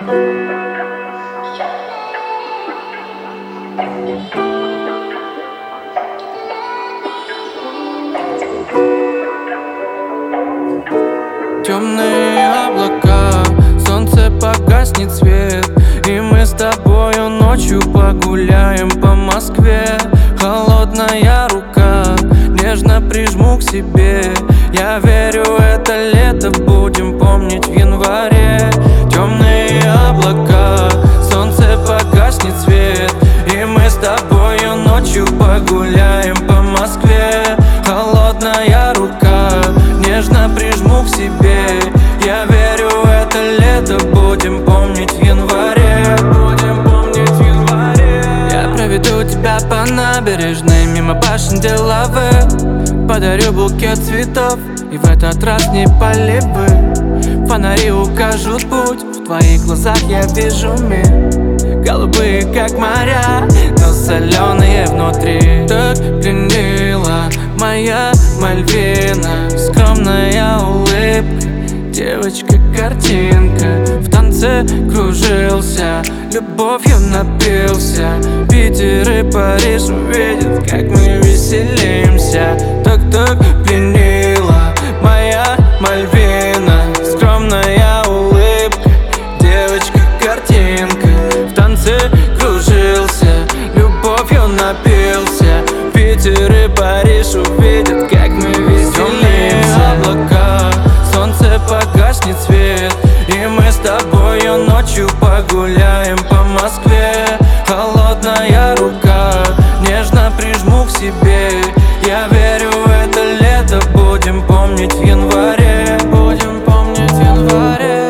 Темные облака, солнце погаснет свет, и мы с тобою ночью погуляем по Москве. Холодная рука, нежно прижму к себе. Я верю, это лето будем помнить в январе. Темные облака, солнце погаснет свет, и мы с тобою ночью погуляем по Москве. Холодная рука, нежно прижму к себе. Я верю, это лето будем помнить в январе. Будем помнить в январе. Я проведу тебя по набережной, мимо башен Делавэр. Подарю букет цветов, и в этот раз не полевы. Фонари укажут путь, в твоих глазах я вижу мир. Голубые, как моря, но соленые внутри. Так пленила моя Мальвина, скромная улыбка, девочка-картинка. В танце кружился, любовью напился. Питер и Париж увидят, как мы веселимся. Так пленила моя Мальвина, скромная улыбка, девочка-картинка. В танце кружился, любовью напился. Питер и Париж увидят, как мы веселимся. Облака, солнце погаснет свет, и мы с тобою ночью погуляем по Москве. Холодная рука, нежно прижму к себе. Я верю, это лето будем помнить в январе. Будем помнить в январе.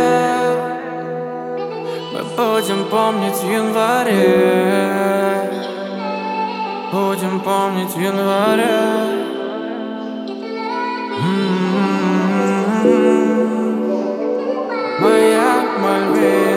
Мы будем помнить в январе. Будем помнить в январе. Моя Мальвина.